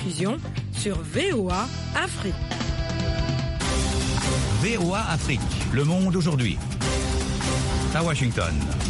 rediffusion sur VOA Afrique. VOA Afrique, le monde aujourd'hui. À Washington.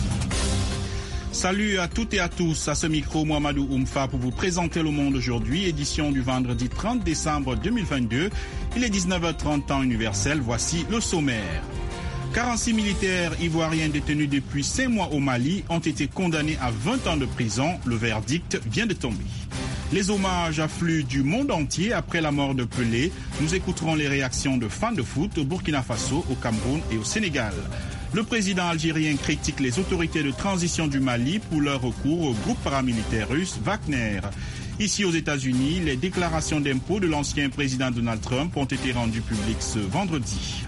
Salut à toutes et à tous, à ce micro, Mohamedou Oumfa pour vous présenter Le Monde aujourd'hui, édition du vendredi 30 décembre 2022. Il est 19h30 temps universel, voici le sommaire. 46 militaires ivoiriens détenus depuis 5 mois au Mali ont été condamnés à 20 ans de prison. Le verdict vient de tomber. Les hommages affluent du monde entier après la mort de Pelé. Nous écouterons les réactions de fans de foot au Burkina Faso, au Cameroun et au Sénégal. Le président algérien critique les autorités de transition du Mali pour leur recours au groupe paramilitaire russe Wagner. Ici aux États-Unis, les déclarations d'impôts de l'ancien président Donald Trump ont été rendues publiques ce vendredi.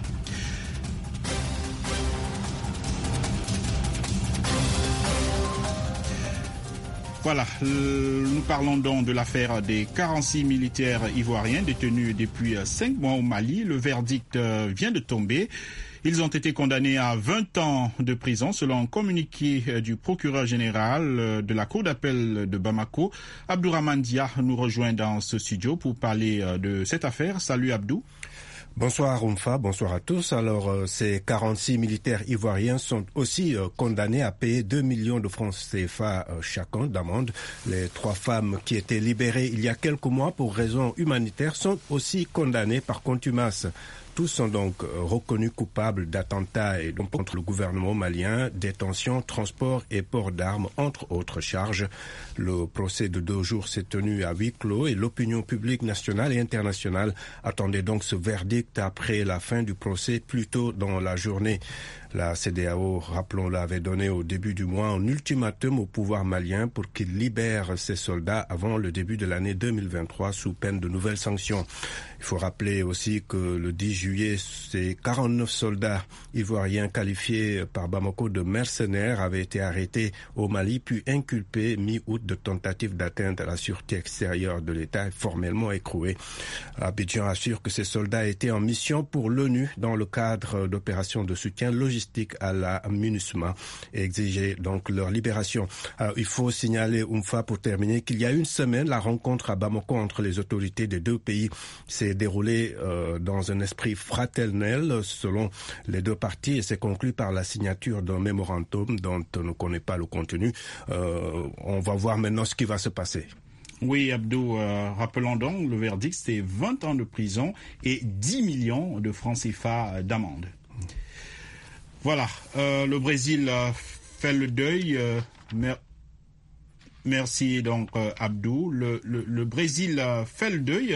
Voilà, nous parlons donc de l'affaire des 46 militaires ivoiriens détenus depuis 5 mois au Mali. Le verdict vient de tomber. Ils ont été condamnés à 20 ans de prison selon un communiqué du procureur général de la Cour d'appel de Bamako. Abdourahmane Dia nous rejoint dans ce studio pour parler de cette affaire. Salut Abdou. Bonsoir Oumfa, bonsoir à tous. Alors, ces 46 militaires ivoiriens sont aussi condamnés à payer 2 millions de francs CFA chacun d'amende. Les 3 femmes qui étaient libérées il y a quelques mois pour raisons humanitaires sont aussi condamnées par contumace. Tous sont donc reconnus coupables d'attentats et donc contre le gouvernement malien, détention, transport et port d'armes, entre autres charges. Le procès de 2 jours s'est tenu à huis clos et l'opinion publique nationale et internationale attendait donc ce verdict après la fin du procès plus tôt dans la journée. La CEDEAO, rappelons-le, avait donné au début du mois un ultimatum au pouvoir malien pour qu'il libère ses soldats avant le début de l'année 2023 sous peine de nouvelles sanctions. Il faut rappeler aussi que le 10 juillet, ces 49 soldats ivoiriens qualifiés par Bamako de mercenaires avaient été arrêtés au Mali puis inculpés mi-août de tentative d'atteinte à la sûreté extérieure de l'État et formellement écroués. Abidjan assure que ces soldats étaient en mission pour l'ONU dans le cadre d'opérations de soutien logistique à la MINUSMA et exigeait donc leur libération. Alors, il faut signaler, Oumfa, pour terminer, qu'il y a une semaine, la rencontre à Bamako entre les autorités des 2 pays s'est déroulée dans un esprit fraternel selon les 2 parties et s'est conclu par la signature d'un mémorandum dont on ne connaît pas le contenu. On va voir maintenant ce qui va se passer. Oui, Abdou, rappelons donc, le verdict, c'est 20 ans de prison et 10 millions de francs CFA d'amende. Voilà, le Brésil fait le deuil. Merci donc Abdou. Le Brésil fait le deuil.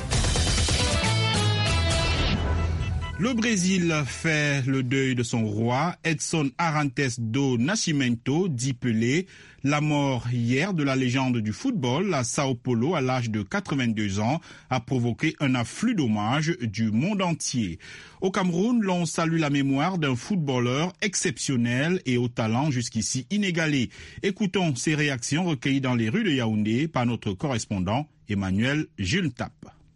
Le Brésil fait le deuil de son roi, Edson Arantes do Nascimento, dit Pelé. La mort hier de la légende du football à Sao Paulo à l'âge de 82 ans a provoqué un afflux d'hommages du monde entier. Au Cameroun, l'on salue la mémoire d'un footballeur exceptionnel et au talent jusqu'ici inégalé. Écoutons ces réactions recueillies dans les rues de Yaoundé par notre correspondant Emmanuel Jultap.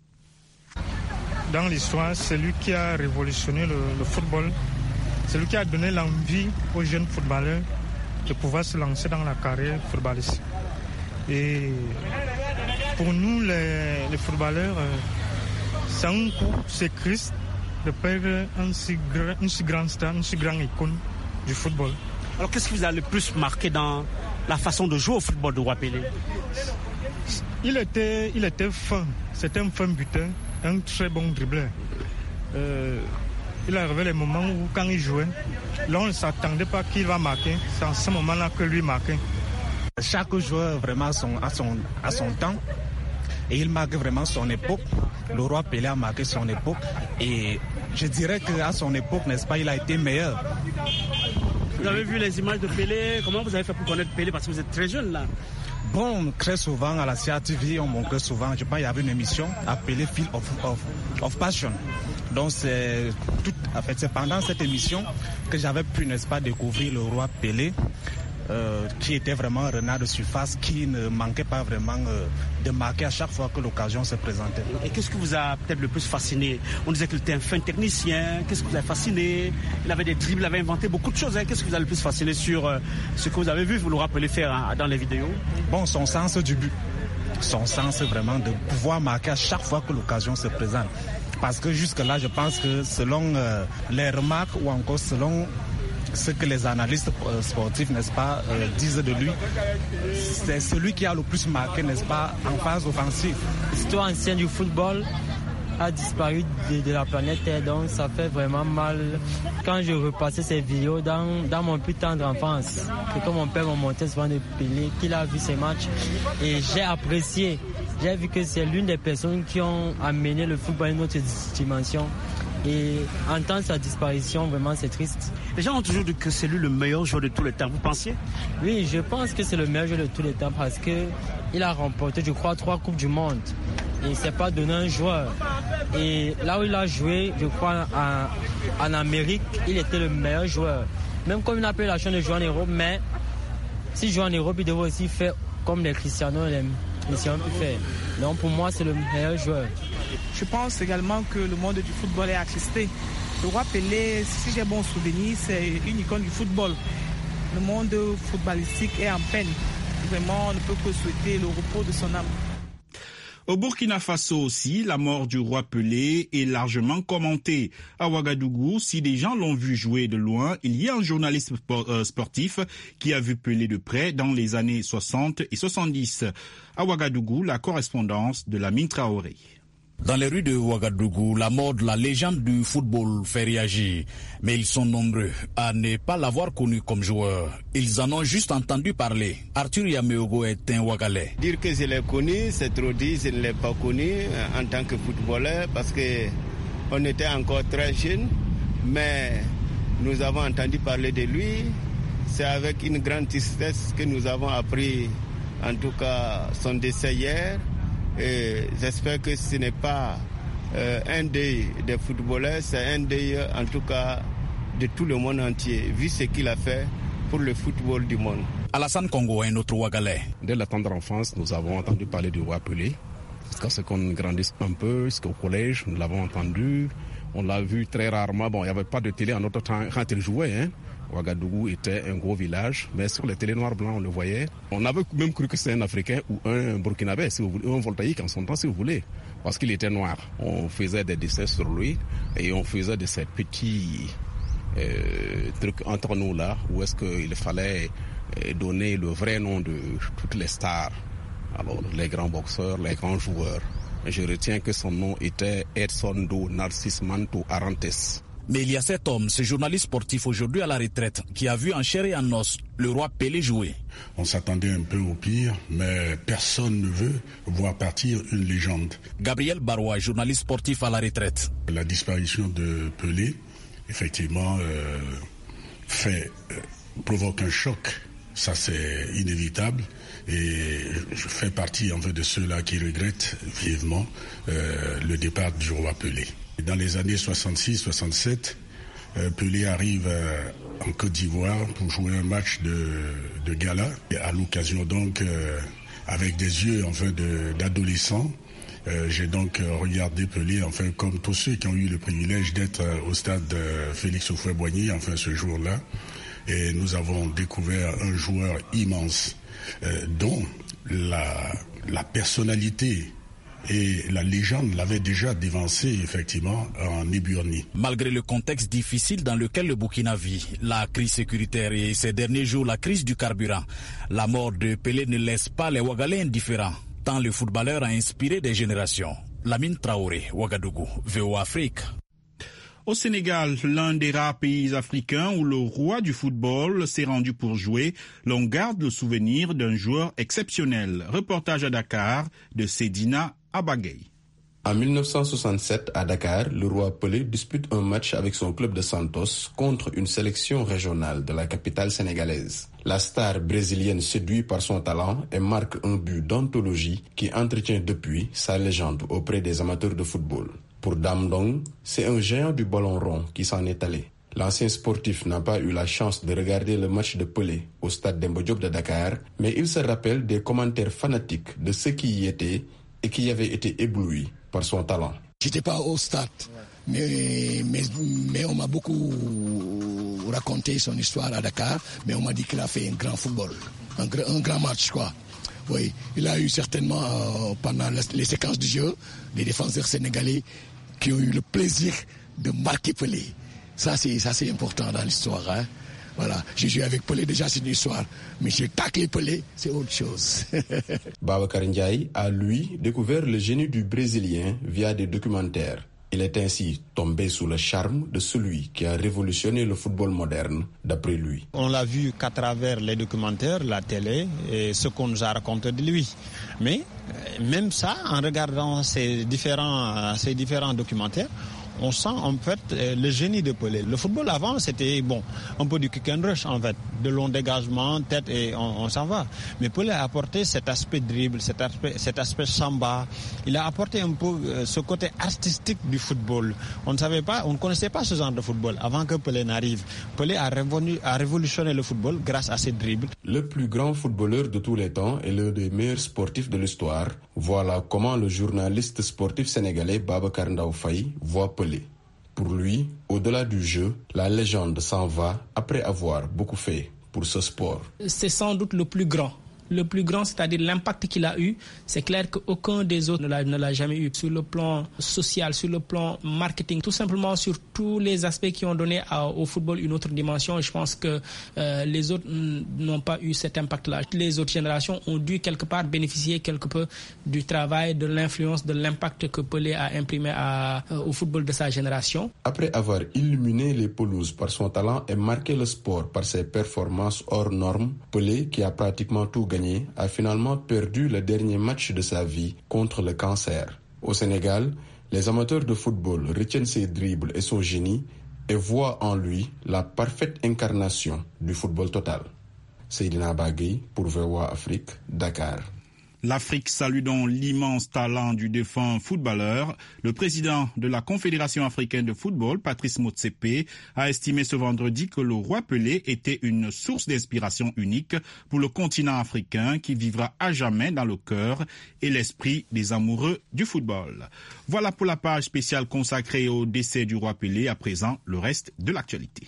Dans l'histoire, c'est lui qui a révolutionné le football. C'est lui qui a donné l'envie aux jeunes footballeurs de pouvoir se lancer dans la carrière footballistique. Et pour nous, les footballeurs, c'est un coup, c'est triste de perdre une si grande star, une si grande icône du football. Alors qu'est-ce qui vous a le plus marqué dans la façon de jouer au football de Roi Pelé? Il était fin, c'était un fin buteur, un très bon dribbleur. Il arrivait les moments où quand il jouait, là on ne s'attendait pas qu'il va marquer, c'est en ce moment-là que lui marquait. Chaque joueur vraiment a son temps et il marque vraiment son époque. Le Roi Pelé a marqué son époque et je dirais qu'à son époque, n'est-ce pas, il a été meilleur. Vous avez vu les images de Pelé, comment vous avez fait pour connaître Pelé parce que vous êtes très jeune là? Bon, très souvent à la CATV, on montrait souvent, je pense qu'il y avait une émission appelée Field of Passion. Donc c'est pendant cette émission que j'avais pu, n'est-ce pas, découvrir le Roi Pelé, qui était vraiment un renard de surface, qui ne manquait pas vraiment de marquer à chaque fois que l'occasion se présentait. Et qu'est-ce qui vous a peut-être le plus fasciné? On disait qu'il était un fin technicien, qu'est-ce qui vous a fasciné? Il avait des dribbles, il avait inventé beaucoup de choses. Qu'est-ce qui vous a le plus fasciné sur ce que vous avez vu, vous le rappelez faire dans les vidéos? Bon, son sens du but. son sens vraiment de pouvoir marquer à chaque fois que l'occasion se présente. Parce que jusque-là, je pense que selon les remarques ou encore selon ce que les analystes sportifs, n'est-ce pas, disent de lui, c'est celui qui a le plus marqué, n'est-ce pas, en phase offensive. L'histoire ancienne du football a disparu de la planète Terre, donc ça fait vraiment mal quand je repassais ces vidéos dans mon plus tendre enfance. Et comme mon père m'a montré souvent de Pelé, qu'il a vu ces matchs et j'ai apprécié. J'ai vu que c'est l'une des personnes qui ont amené le football à une autre dimension. Et entendre sa disparition, vraiment, c'est triste. Les gens ont toujours dit que c'est lui le meilleur joueur de tous les temps. Vous pensiez? Oui, je pense que c'est le meilleur joueur de tous les temps parce qu'il a remporté, je crois, 3 Coupes du Monde. Et il ne s'est pas donné un joueur. Et là où il a joué, je crois, en Amérique, il était le meilleur joueur. Même comme il n'a pas eu la chance de jouer en Europe, mais s'il joue en Europe, il devrait aussi faire comme les Cristiano et les Messi ont pu faire. Donc pour moi, c'est le meilleur joueur. Je pense également que le monde du football est attristé. Le roi Pelé, si j'ai bon souvenir, c'est une icône du football. Le monde footballistique est en peine. Vraiment, on ne peut que souhaiter le repos de son âme. Au Burkina Faso aussi, la mort du roi Pelé est largement commentée. À Ouagadougou, si des gens l'ont vu jouer de loin, il y a un journaliste sportif qui a vu Pelé de près dans les années 60 et 70. À Ouagadougou, la correspondance de Lamine Traoré. Dans les rues de Ouagadougou, la mort de la légende du football fait réagir. Mais ils sont nombreux à ne pas l'avoir connu comme joueur. Ils en ont juste entendu parler. Arthur Yameogo est un Ouagalais. Dire que je l'ai connu, c'est trop dit. Je ne l'ai pas connu en tant que footballeur parce qu'on était encore très jeunes. Mais nous avons entendu parler de lui. C'est avec une grande tristesse que nous avons appris, en tout cas, son décès hier. Et j'espère que ce n'est pas un deuil des footballeurs, c'est un deuil en tout cas de tout le monde entier, vu ce qu'il a fait pour le football du monde. Alassane Congo est un autre Ouagalais. Dès la tendre enfance, nous avons entendu parler du roi Pelé. Jusqu'à ce qu'on grandisse un peu, jusqu'au collège, nous l'avons entendu. On l'a vu très rarement. Bon, il n'y avait pas de télé en notre temps quand il jouait, hein. Ouagadougou était un gros village, mais sur les télés noirs blancs, on le voyait. On avait même cru que c'était un Africain ou un Burkinabé, si vous voulez, un voltaïque en son temps, si vous voulez, parce qu'il était noir. On faisait des dessins sur lui et on faisait de ces petits trucs entre nous là, où est-ce qu'il fallait donner le vrai nom de toutes les stars. Alors, les grands boxeurs, les grands joueurs. Je retiens que son nom était Edson do Narcis Manto Arantes. Mais il y a cet homme, ce journaliste sportif aujourd'hui à la retraite, qui a vu en chair et en os le roi Pelé jouer. On s'attendait un peu au pire, mais personne ne veut voir partir une légende. Gabriel Barois, journaliste sportif à la retraite. La disparition de Pelé, effectivement, provoque un choc. Ça, c'est inévitable. Et je fais partie en fait de ceux-là qui regrettent vivement le départ du roi Pelé. Dans les années 66-67, Pelé arrive en Côte d'Ivoire pour jouer un match de gala. Et à l'occasion donc, avec des yeux enfin d'adolescent, j'ai donc regardé Pelé enfin comme tous ceux qui ont eu le privilège d'être au stade Félix Houphouët-Boigny enfin ce jour-là. Et nous avons découvert un joueur immense dont la personnalité et la légende l'avait déjà dévancé effectivement en éburnie. Malgré le contexte difficile dans lequel le Burkina vit, la crise sécuritaire et ces derniers jours la crise du carburant, la mort de Pelé ne laisse pas les Ouagalais indifférents, tant le footballeur a inspiré des générations. Lamine Traoré, Ouagadougou, VOA Afrique. Au Sénégal, l'un des rares pays africains où le roi du football s'est rendu pour jouer, l'on garde le souvenir d'un joueur exceptionnel. Reportage à Dakar de Sedina Abagay. En 1967, à Dakar, le roi Pelé dispute un match avec son club de Santos contre une sélection régionale de la capitale sénégalaise. La star brésilienne séduit par son talent et marque un but d'anthologie qui entretient depuis sa légende auprès des amateurs de football. Pour Dame Dong, c'est un géant du ballon rond qui s'en est allé. L'ancien sportif n'a pas eu la chance de regarder le match de Pelé au stade Demba Diop de Dakar, mais il se rappelle des commentaires fanatiques de ceux qui y étaient et qui avaient été éblouis par son talent. J'étais pas au stade, mais on m'a beaucoup raconté son histoire à Dakar, mais on m'a dit qu'il a fait un grand football, un grand match quoi. Oui, il a eu certainement, pendant les séquences de jeu, des défenseurs sénégalais qui ont eu le plaisir de marquer Pelé. Ça, c'est important dans l'histoire. Hein. Voilà, j'ai joué avec Pelé, déjà c'est une histoire. Mais j'ai taclé Pelé, c'est autre chose. Babacar Ndiaye a, lui, découvert le génie du Brésilien via des documentaires. Il est ainsi tombé sous le charme de celui qui a révolutionné le football moderne, d'après lui. On l'a vu qu'à travers les documentaires, la télé et ce qu'on nous a raconté de lui. Mais même ça, en regardant ces différents documentaires, on sent en fait le génie de Pelé. Le football avant, c'était un peu du kick and rush en fait, de long dégagement, tête et on s'en va. Mais Pelé a apporté cet aspect dribble, cet aspect samba. Il a apporté un peu ce côté artistique du football. On ne connaissait pas ce genre de football avant que Pelé n'arrive. Pelé a révolutionné le football grâce à ses dribbles. Le plus grand footballeur de tous les temps et l'un des meilleurs sportifs de l'histoire. Voilà comment le journaliste sportif sénégalais Babacar Ndao Faye voit Pelé. Pour lui, au-delà du jeu, la légende s'en va après avoir beaucoup fait pour ce sport. C'est sans doute le plus grand. Le plus grand, c'est-à-dire l'impact qu'il a eu, c'est clair qu'aucun des autres ne l'a jamais eu. Sur le plan social, sur le plan marketing, tout simplement sur tous les aspects qui ont donné au football une autre dimension. Je pense que les autres n'ont pas eu cet impact-là. Les autres générations ont dû quelque part bénéficier quelque peu du travail, de l'influence, de l'impact que Pelé a imprimé au football de sa génération. Après avoir illuminé les pelouses par son talent et marqué le sport par ses performances hors normes, Pelé, qui a pratiquement tout gagné, a finalement perdu le dernier match de sa vie contre le cancer. Au Sénégal, les amateurs de football retiennent ses dribbles et son génie et voient en lui la parfaite incarnation du football total. Seydina Bagui pour VOA Afrique, Dakar. L'Afrique salue donc l'immense talent du défunt footballeur. Le président de la Confédération africaine de football, Patrice Motsepe, a estimé ce vendredi que le roi Pelé était une source d'inspiration unique pour le continent africain qui vivra à jamais dans le cœur et l'esprit des amoureux du football. Voilà pour la page spéciale consacrée au décès du roi Pelé. À présent, le reste de l'actualité.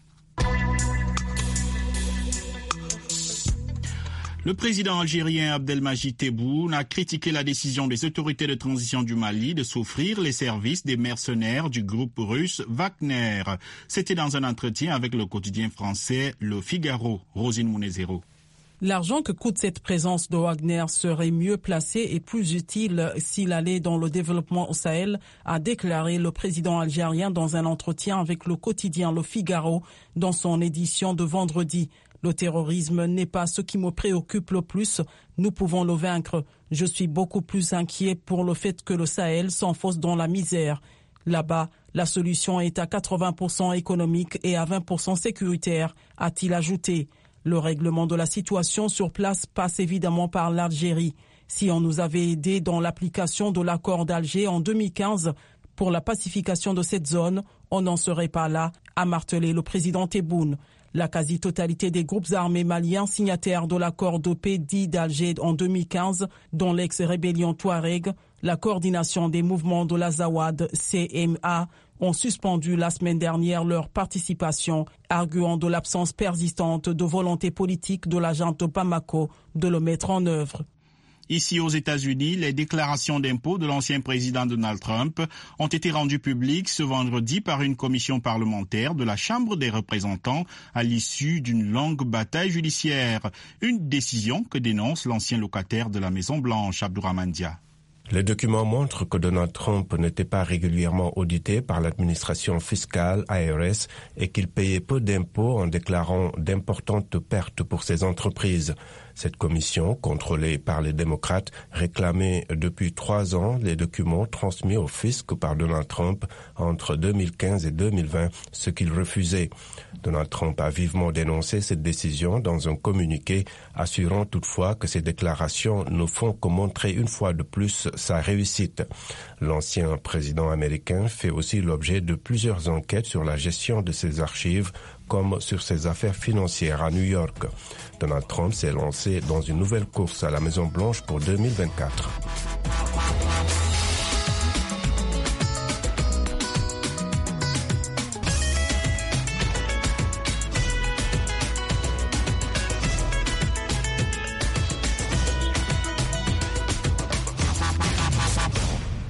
Le président algérien Abdelmadjid Tebboune a critiqué la décision des autorités de transition du Mali de s'offrir les services des mercenaires du groupe russe Wagner. C'était dans un entretien avec le quotidien français Le Figaro. Rosine Mounezero. L'argent que coûte cette présence de Wagner serait mieux placé et plus utile s'il allait dans le développement au Sahel, a déclaré le président algérien dans un entretien avec le quotidien Le Figaro dans son édition de vendredi. Le terrorisme n'est pas ce qui me préoccupe le plus. Nous pouvons le vaincre. Je suis beaucoup plus inquiet pour le fait que le Sahel s'enfonce dans la misère. Là-bas, la solution est à 80% économique et à 20% sécuritaire, a-t-il ajouté. Le règlement de la situation sur place passe évidemment par l'Algérie. Si on nous avait aidés dans l'application de l'accord d'Alger en 2015 pour la pacification de cette zone, on n'en serait pas là, a martelé le président Tebboune. La quasi-totalité des groupes armés maliens signataires de l'accord de paix dit d'Alger en 2015, dont l'ex-rébellion Touareg, la coordination des mouvements de l'Azawad, CMA, ont suspendu la semaine dernière leur participation, arguant de l'absence persistante de volonté politique de la junte de Bamako de le mettre en œuvre. Ici aux États-Unis, les déclarations d'impôts de l'ancien président Donald Trump ont été rendues publiques ce vendredi par une commission parlementaire de la Chambre des représentants à l'issue d'une longue bataille judiciaire. Une décision que dénonce l'ancien locataire de la Maison-Blanche, Abdourahmane Dia. Les documents montrent que Donald Trump n'était pas régulièrement audité par l'administration fiscale IRS et qu'il payait peu d'impôts en déclarant d'importantes pertes pour ses entreprises. Cette commission, contrôlée par les démocrates, réclamait depuis 3 ans les documents transmis au fisc par Donald Trump entre 2015 et 2020, ce qu'il refusait. Donald Trump a vivement dénoncé cette décision dans un communiqué, assurant toutefois que ces déclarations ne font que montrer une fois de plus sa réussite. L'ancien président américain fait aussi l'objet de plusieurs enquêtes sur la gestion de ses archives, comme sur ses affaires financières à New York. Donald Trump s'est lancé dans une nouvelle course à la Maison-Blanche pour 2024.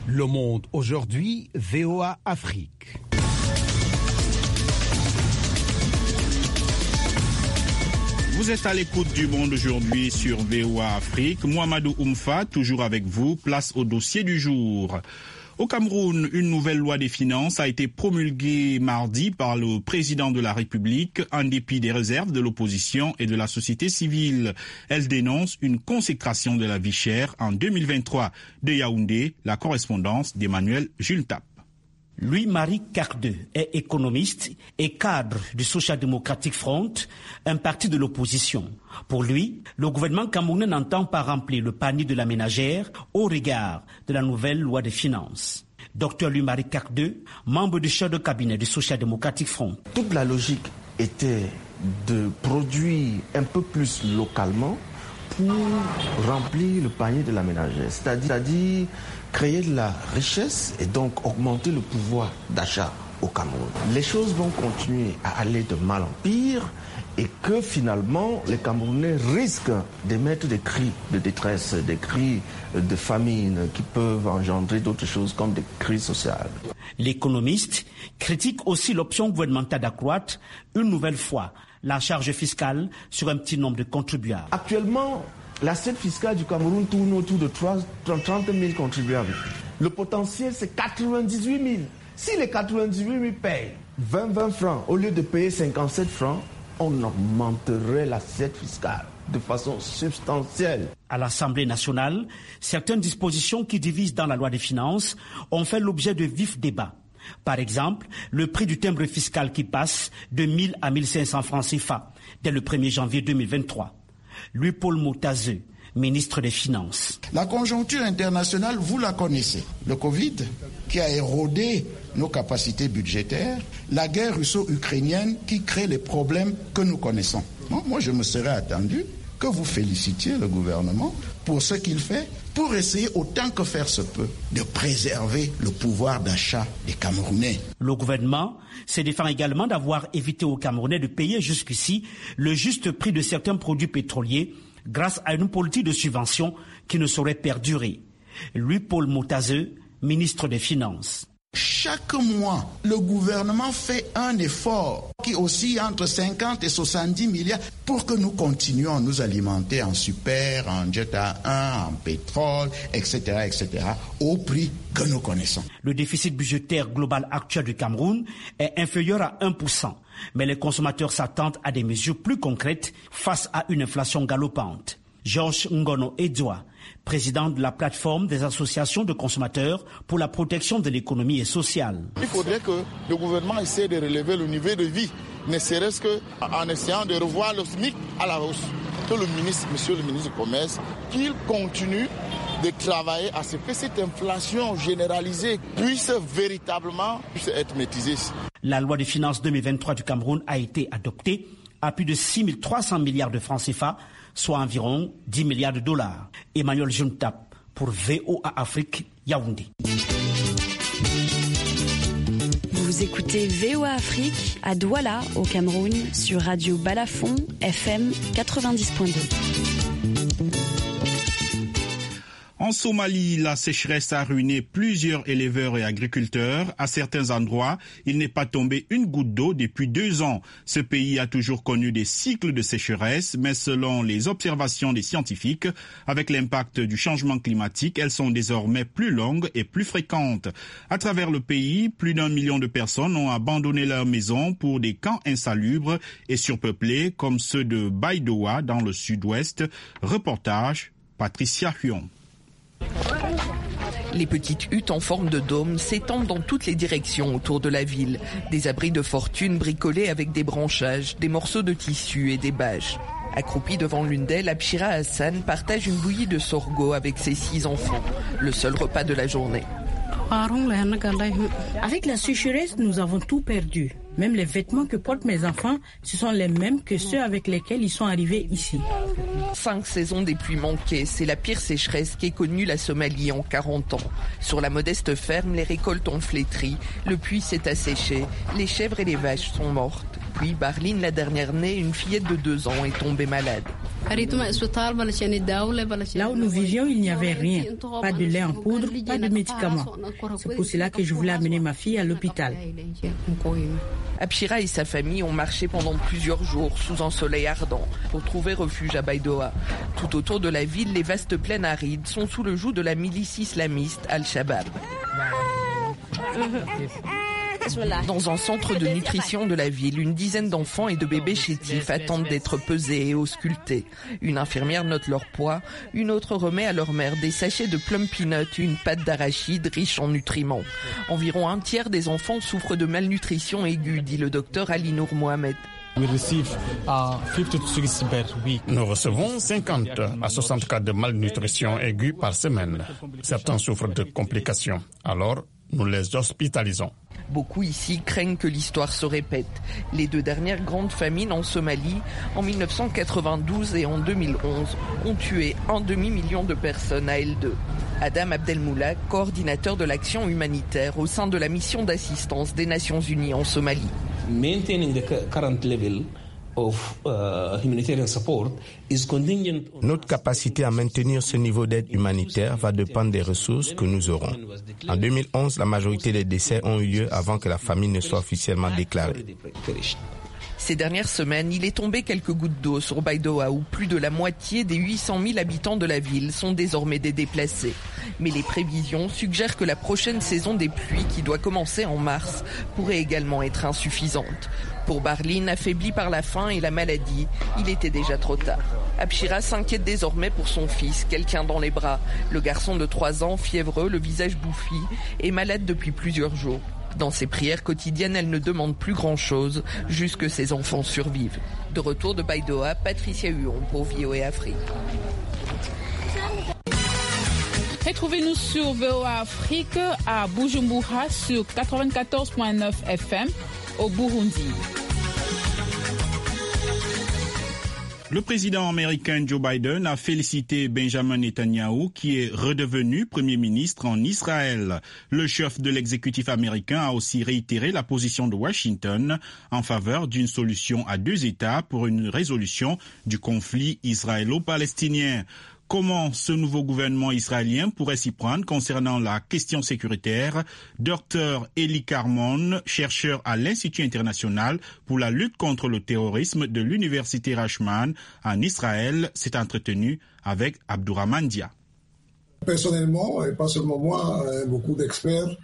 Le Monde aujourd'hui, VOA Afrique. Vous êtes à l'écoute du Monde aujourd'hui sur VOA Afrique. Mouamadou Oumfa, toujours avec vous. Place au dossier du jour. Au Cameroun, une nouvelle loi des finances a été promulguée mardi par le président de la République en dépit des réserves de l'opposition et de la société civile. Elle dénonce une consécration de la vie chère en 2023. De Yaoundé, la correspondance d'Emmanuel Jultap. Louis-Marie Cardeux est économiste et cadre du Social Democratic Front, un parti de l'opposition. Pour lui, le gouvernement camerounais n'entend pas remplir le panier de la ménagère au regard de la nouvelle loi des finances. Dr Louis-Marie Cardeux, membre du chef de cabinet du Social Democratic Front. Toute la logique était de produire un peu plus localement pour remplir le panier de la ménagère, c'est-à-dire créer de la richesse et donc augmenter le pouvoir d'achat au Cameroun. Les choses vont continuer à aller de mal en pire et que finalement les Camerounais risquent d'émettre des cris de détresse, des cris de famine qui peuvent engendrer d'autres choses comme des crises sociales. L'économiste critique aussi l'option gouvernementale d'accroître une nouvelle fois la charge fiscale sur un petit nombre de contribuables. Actuellement, l'assiette fiscale du Cameroun tourne autour de 30 000 contribuables. Le potentiel, c'est 98 000. Si les 98 000 payent 20 francs au lieu de payer 57 francs, on augmenterait l'assiette fiscale de façon substantielle. À l'Assemblée nationale, certaines dispositions qui divisent dans la loi des finances ont fait l'objet de vifs débats. Par exemple, le prix du timbre fiscal qui passe de 1 000 à 1 500 francs CFA dès le 1er janvier 2023. Louis-Paul Moutazeux, ministre des Finances. La conjoncture internationale, vous la connaissez. Le Covid qui a érodé nos capacités budgétaires, la guerre russo-ukrainienne qui crée les problèmes que nous connaissons. Moi, je me serais attendu que vous félicitiez le gouvernement pour ce qu'il fait, pour essayer autant que faire se peut de préserver le pouvoir d'achat des Camerounais. Le gouvernement se défend également d'avoir évité aux Camerounais de payer jusqu'ici le juste prix de certains produits pétroliers grâce à une politique de subvention qui ne saurait perdurer. Louis-Paul Moutazeux, ministre des Finances. Chaque mois, le gouvernement fait un effort qui oscille entre 50 et 70 milliards pour que nous continuions à nous alimenter en super, en jet A1, en pétrole, etc., au prix que nous connaissons. Le déficit budgétaire global actuel du Cameroun est inférieur à 1%, mais les consommateurs s'attendent à des mesures plus concrètes face à une inflation galopante. Georges Ngono Edouard, président de la plateforme des associations de consommateurs pour la protection de l'économie et sociale. Il faudrait que le gouvernement essaie de relever le niveau de vie, ne serait-ce qu'en essayant de revoir le SMIC à la hausse. Que le ministre, monsieur le ministre du Commerce, qu'il continue de travailler à ce que cette inflation généralisée puisse véritablement être maîtrisée. La loi des finances 2023 du Cameroun a été adoptée à plus de 6 300 milliards de francs CFA, soit environ 10 milliards de dollars. Emmanuel Juntap pour VOA Afrique, Yaoundé. Vous écoutez VOA Afrique à Douala, au Cameroun, sur Radio Balafon, FM 90.2. En Somalie, la sécheresse a ruiné plusieurs éleveurs et agriculteurs. À certains endroits, il n'est pas tombé une goutte d'eau depuis 2 ans. Ce pays a toujours connu des cycles de sécheresse, mais selon les observations des scientifiques, avec l'impact du changement climatique, elles sont désormais plus longues et plus fréquentes. À travers le pays, plus d'1 million de personnes ont abandonné leur maison pour des camps insalubres et surpeuplés comme ceux de Baidoa dans le sud-ouest. Reportage, Patricia Huon. Les petites huttes en forme de dôme s'étendent dans toutes les directions autour de la ville. Des abris de fortune bricolés avec des branchages, des morceaux de tissu et des bâches. Accroupie devant l'une d'elles, Abshira Hassan partage une bouillie de sorgho avec ses 6 enfants, le seul repas de la journée. Avec la sécheresse, nous avons tout perdu. Même les vêtements que portent mes enfants, ce sont les mêmes que ceux avec lesquels ils sont arrivés ici. 5 saisons des pluies manquées, c'est la pire sécheresse qu'ait connue la Somalie en 40 ans. Sur la modeste ferme, les récoltes ont flétri, le puits s'est asséché, les chèvres et les vaches sont mortes. Puis Barline, la dernière née, une fillette de 2 ans, est tombée malade. Là où nous vivions, il n'y avait rien. Pas de lait en poudre, pas de médicaments. C'est pour cela que je voulais amener ma fille à l'hôpital. Abshira et sa famille ont marché pendant plusieurs jours sous un soleil ardent pour trouver refuge à Baidoa. Tout autour de la ville, les vastes plaines arides sont sous le joug de la milice islamiste Al-Shabaab. Dans un centre de nutrition de la ville, une dizaine d'enfants et de bébés chétifs attendent d'être pesés et auscultés. Une infirmière note leur poids, une autre remet à leur mère des sachets de plum peanut, une pâte d'arachide riche en nutriments. Environ un tiers des enfants souffrent de malnutrition aiguë, dit le docteur Ali Nour Mohamed. Nous recevons 50 à 60 cas de malnutrition aiguë par semaine. Certains souffrent de complications. Alors, nous les hospitalisons. Beaucoup ici craignent que l'histoire se répète. Les 2 dernières grandes famines en Somalie, en 1992 et en 2011, ont tué 1,5 million de personnes à L2. Adam Abdelmoula, coordinateur de l'action humanitaire au sein de la mission d'assistance des Nations Unies en Somalie. Notre capacité à maintenir ce niveau d'aide humanitaire va dépendre des ressources que nous aurons. En 2011, la majorité des décès ont eu lieu avant que la famine ne soit officiellement déclarée. Ces dernières semaines, il est tombé quelques gouttes d'eau sur Baidoa où plus de la moitié des 800 000 habitants de la ville sont désormais des déplacés. Mais les prévisions suggèrent que la prochaine saison des pluies, qui doit commencer en mars, pourrait également être insuffisante. Pour Barline, affaibli par la faim et la maladie, il était déjà trop tard. Abshira s'inquiète désormais pour son fils, qu'elle tient dans les bras. Le garçon de 3 ans, fiévreux, le visage bouffi, est malade depuis plusieurs jours. Dans ses prières quotidiennes, elle ne demande plus grand-chose, juste que ses enfants survivent. De retour de Baidoa, Patricia Huon pour VOA Afrique. Retrouvez-nous sur VOA Afrique à Bujumbura sur 94.9 FM au Burundi. Le président américain Joe Biden a félicité Benjamin Netanyahu, qui est redevenu Premier ministre en Israël. Le chef de l'exécutif américain a aussi réitéré la position de Washington en faveur d'une solution à 2 États pour une résolution du conflit israélo-palestinien. Comment ce nouveau gouvernement israélien pourrait s'y prendre concernant la question sécuritaire? Dr Eli Carmon, chercheur à l'Institut international pour la lutte contre le terrorisme de l'Université Rashman en Israël, s'est entretenu avec Abdourahmane Dia. Personnellement, et pas seulement moi, beaucoup d'experts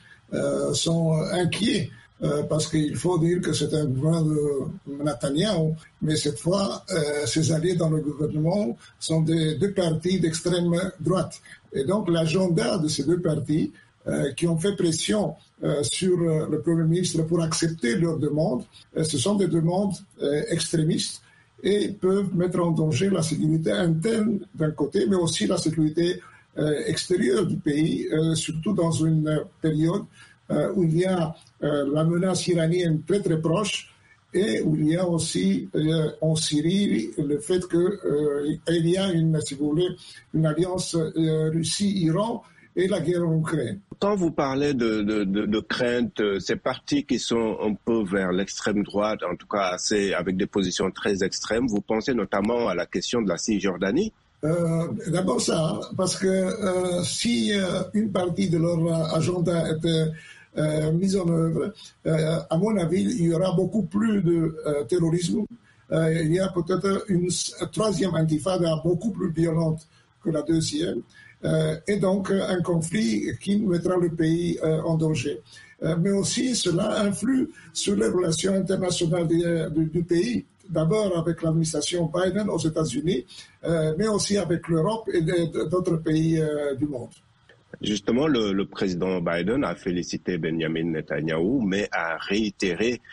sont inquiets. Parce qu'il faut dire que c'est un gouvernement de Netanyahou, mais cette fois, ses alliés dans le gouvernement sont des 2 partis d'extrême droite. Et donc l'agenda de ces 2 partis qui ont fait pression sur le Premier ministre pour accepter leurs demandes, ce sont des demandes extrémistes et peuvent mettre en danger la sécurité interne d'un côté, mais aussi la sécurité extérieure du pays, surtout dans une période où il y a la menace iranienne très très proche et où il y a aussi en Syrie le fait qu'il y a si vous voulez, une alliance Russie-Iran et la guerre en Ukraine. Quand vous parlez de crainte, ces partis qui sont un peu vers l'extrême droite, en tout cas avec des positions très extrêmes, vous pensez notamment à la question de la Cisjordanie? D'abord ça, parce que si une partie de leur agenda était mise en œuvre, à mon avis, il y aura beaucoup plus de terrorisme. Il y a peut-être une 3e intifada beaucoup plus violente que la 2e, et donc un conflit qui mettra le pays en danger. Mais aussi, cela influe sur les relations internationales du pays. D'abord avec l'administration Biden aux États-Unis, mais aussi avec l'Europe et d'autres pays du monde. Justement, le président Biden a félicité Benjamin Netanyahou, mais a réitéré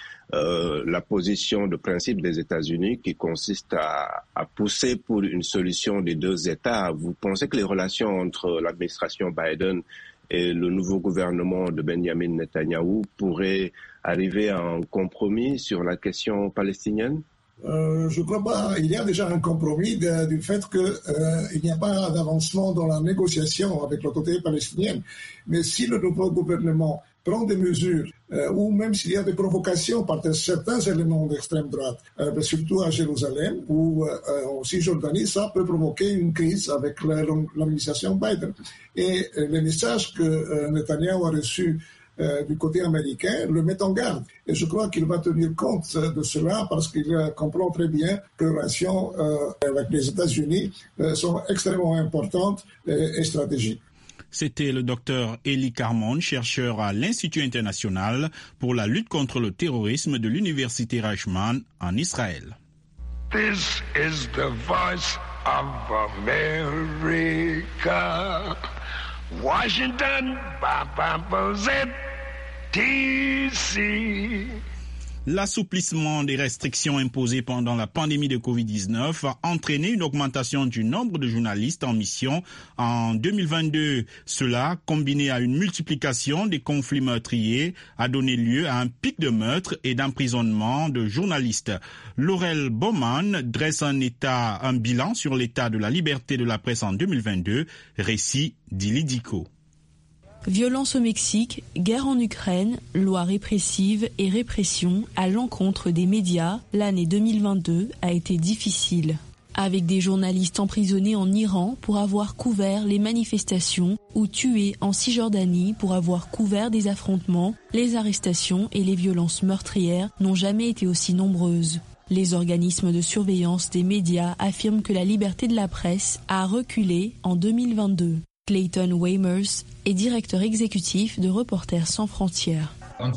la position de principe des États-Unis qui consiste à pousser pour une solution des 2 États. Vous pensez que les relations entre l'administration Biden et le nouveau gouvernement de Benjamin Netanyahou pourraient arriver à un compromis sur la question palestinienne? Je crois pas. Il y a déjà un compromis du fait qu'il n'y a pas d'avancement dans la négociation avec l'autorité palestinienne. Mais si le nouveau gouvernement prend des mesures, ou même s'il y a des provocations par certains éléments d'extrême droite, surtout à Jérusalem ou en Cisjordanie, ça peut provoquer une crise avec l'administration Biden. Et les messages que Netanyahu a reçus du côté américain le met en garde. Et je crois qu'il va tenir compte de cela parce qu'il comprend très bien que les relations avec les États-Unis sont extrêmement importantes et stratégiques. C'était le docteur Eli Carmon, chercheur à l'Institut international pour la lutte contre le terrorisme de l'Université Reichman en Israël. This is the voice of America. Washington, DC. L'assouplissement des restrictions imposées pendant la pandémie de Covid-19 a entraîné une augmentation du nombre de journalistes en mission en 2022. Cela, combiné à une multiplication des conflits meurtriers, a donné lieu à un pic de meurtres et d'emprisonnement de journalistes. Laurel Bowman dresse un bilan sur l'état de la liberté de la presse en 2022. Récit d'Ilidico. Violence au Mexique, guerre en Ukraine, loi répressive et répression à l'encontre des médias, l'année 2022 a été difficile. Avec des journalistes emprisonnés en Iran pour avoir couvert les manifestations ou tués en Cisjordanie pour avoir couvert des affrontements, les arrestations et les violences meurtrières n'ont jamais été aussi nombreuses. Les organismes de surveillance des médias affirment que la liberté de la presse a reculé en 2022. Clayton Weymers est directeur exécutif de Reporters sans frontières.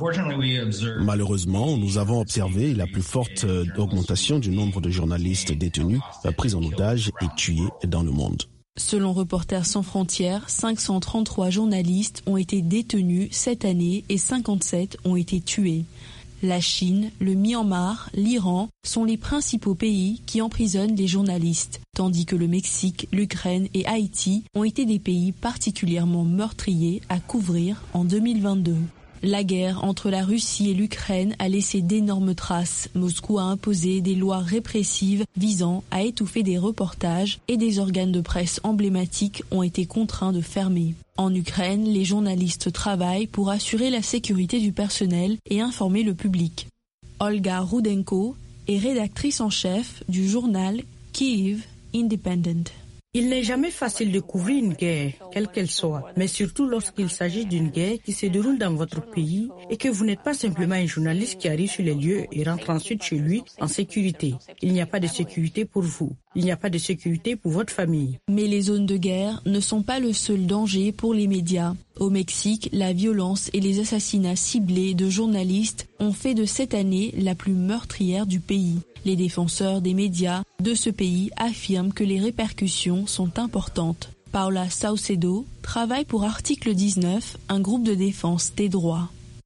Malheureusement, nous avons observé la plus forte augmentation du nombre de journalistes détenus, pris en otage et tués dans le monde. Selon Reporters sans frontières, 533 journalistes ont été détenus cette année et 57 ont été tués. La Chine, le Myanmar, l'Iran sont les principaux pays qui emprisonnent les journalistes, tandis que le Mexique, l'Ukraine et Haïti ont été des pays particulièrement meurtriers à couvrir en 2022. La guerre entre la Russie et l'Ukraine a laissé d'énormes traces. Moscou a imposé des lois répressives visant à étouffer des reportages et des organes de presse emblématiques ont été contraints de fermer. En Ukraine, les journalistes travaillent pour assurer la sécurité du personnel et informer le public. Olga Rudenko est rédactrice en chef du journal Kyiv Independent. Il n'est jamais facile de couvrir une guerre, quelle qu'elle soit, mais surtout lorsqu'il s'agit d'une guerre qui se déroule dans votre pays et que vous n'êtes pas simplement un journaliste qui arrive sur les lieux et rentre ensuite chez lui en sécurité. Il n'y a pas de sécurité pour vous. Il n'y a pas de sécurité pour votre famille. Mais les zones de guerre ne sont pas le seul danger pour les médias. Au Mexique, la violence et les assassinats ciblés de journalistes ont fait de cette année la plus meurtrière du pays. Les défenseurs des médias de ce pays affirment que les répercussions sont importantes. Paula Saucedo travaille pour Article 19, un groupe de défense des droits.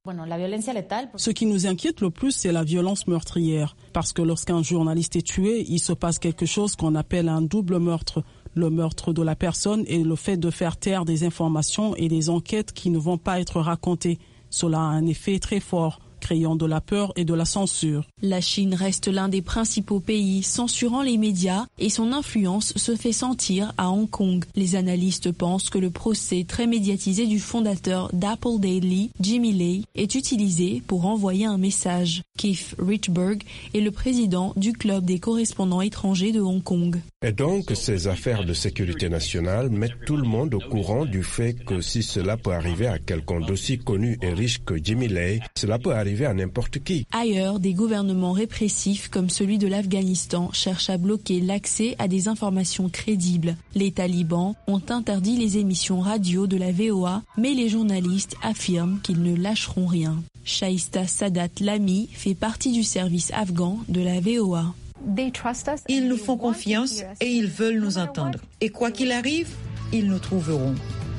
Ce qui nous inquiète le plus, c'est la violence meurtrière. Parce que lorsqu'un journaliste est tué, il se passe quelque chose qu'on appelle un double meurtre. Le meurtre de la personne et le fait de faire taire des informations et des enquêtes qui ne vont pas être racontées. Cela a un effet très fort, créant de la peur et de la censure. La Chine reste l'un des principaux pays censurant les médias et son influence se fait sentir à Hong Kong. Les analystes pensent que le procès très médiatisé du fondateur d'Apple Daily, Jimmy Lai, est utilisé pour envoyer un message. Keith Richburg est le président du club des correspondants étrangers de Hong Kong. Et donc, ces affaires de sécurité nationale mettent tout le monde au courant du fait que si cela peut arriver à quelqu'un d'aussi connu et riche que Jimmy Lai, cela peut arriver à n'importe qui. Ailleurs, des gouvernements répressifs comme celui de l'Afghanistan cherchent à bloquer l'accès à des informations crédibles. Les talibans ont interdit les émissions radio de la VOA, mais les journalistes affirment qu'ils ne lâcheront rien. Shaista Sadat Lami fait partie du service afghan de la VOA. Ils nous font confiance et ils veulent nous entendre. Et quoi qu'il arrive, ils nous trouveront.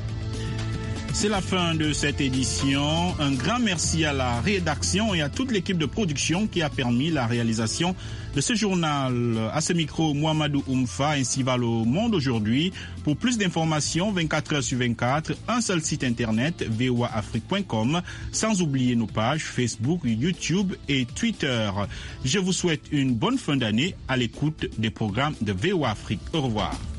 C'est la fin de cette édition. Un grand merci à la rédaction et à toute l'équipe de production qui a permis la réalisation de ce journal. À ce micro, Mohamedou Oumfa, ainsi va le monde aujourd'hui. Pour plus d'informations, 24 heures sur 24, un seul site internet, voaafrique.com, sans oublier nos pages Facebook, YouTube et Twitter. Je vous souhaite une bonne fin d'année à l'écoute des programmes de VOA Afrique. Au revoir.